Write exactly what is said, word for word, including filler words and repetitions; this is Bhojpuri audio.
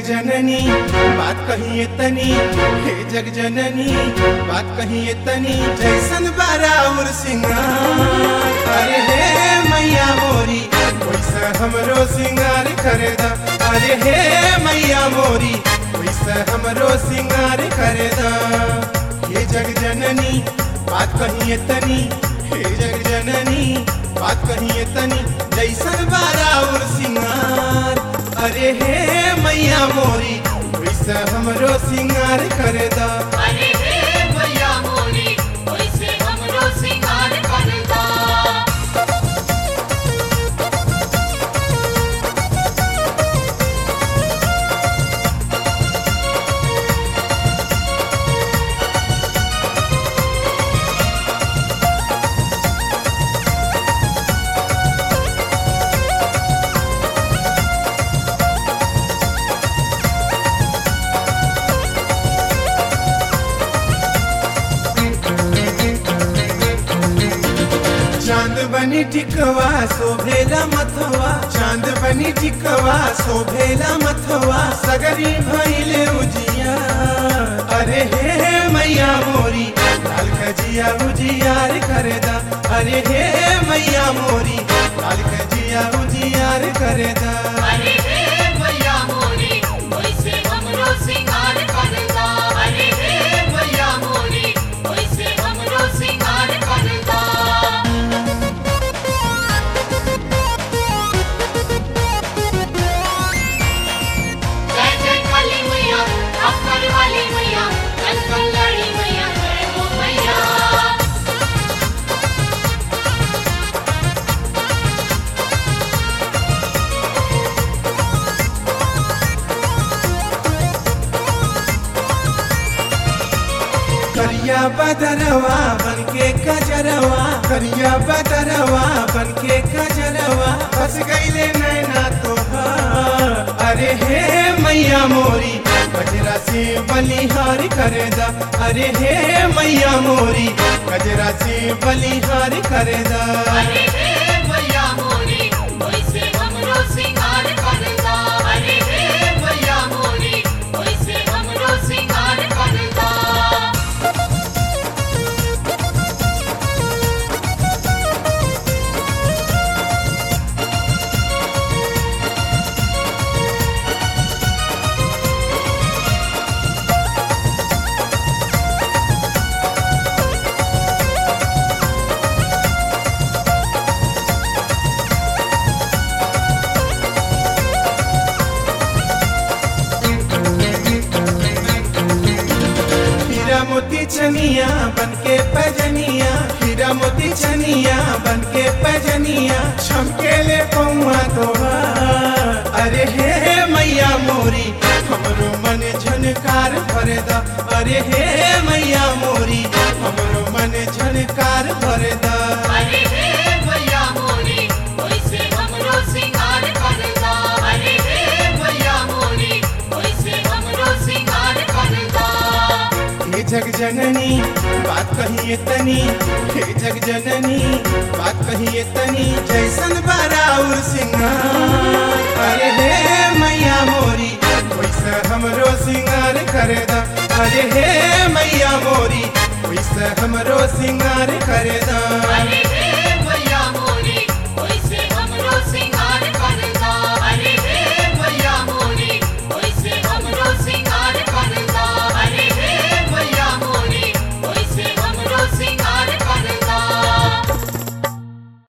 जननी बात कहिए तनी, हे जग जननी बात कहिए तनी, जैसन बाराउर सिंगार। अरे हे मैया मोरी वैसा हमरो सिंगार करे दा। अरे हे मैया मोरी वैसा हमरो सिंगार करे दा। हे जग जननी बात कहिए तनी, हे जग जननी बात कहिए तनी, जैसन बाराउर सिंगार। अरे हे मैया मोरी वैसा हमरो सिंगार करे दा। अरे हे मैया मोरी वैसे हमरो सिंगार कर दा। चांद बनी टिकवा शोभेला मथवा, चांद बनी टिकवा शोभेला मथवा, सगरी भइले उजिया। अरे हे मैया मोरी लाल कजिया उजियार करे दा। अरे हे मैया मोरी लाल कजिया उजियार करे दा। अरे हे मैया मोरी वैसे हमरो सिंगार कर दा। अरे हे मैया मोरी वैसे हमरो सिंगार कर दा। जय जय काली मैया अक्कर वाली मैया, कल कल्याणी मैया, जय हो मैया। करिया बदरवा बनके कजरवा, करिया बदरवा बनके कजरवा, फंस गईले नैना तोहार। अरे हे मैया मोरी कजरा से बलिहार करे दा। अरे हे मैया मोरी कजरा से बलिहार करे दा। अरे हे मैया मोरी वैसे हमरो सिंगार कर दा। अरे हे मैया मोरी वैसे हमरो सिंगार कर दा। हीरा मोती चनिया बनके पैजनिया, हीरा मोती चनिया बनके पैजनिया, छमकेले पौआ तोहार। अरे हे मैया मोरी हमरो मन झनकार भरे दा। अरे हे मैया मोरी हमरो मन झनकार भरे दा। अरे हे मैया मोरी वैसे हमरो सिंगार कर दा। अरे हे मैया मोरी वैसे हमरो सिंगार कर दा। हे जग जननी बात कहिए तनी, हे जग जननी बात कहिए तनी, जैसन बाराउर सिंगार। अरे हे मैया मोरी वैसा हमरो सिंगार करे दा। अरे हे मैया मोरी वैसा हमरो सिंगार करे दा। अरे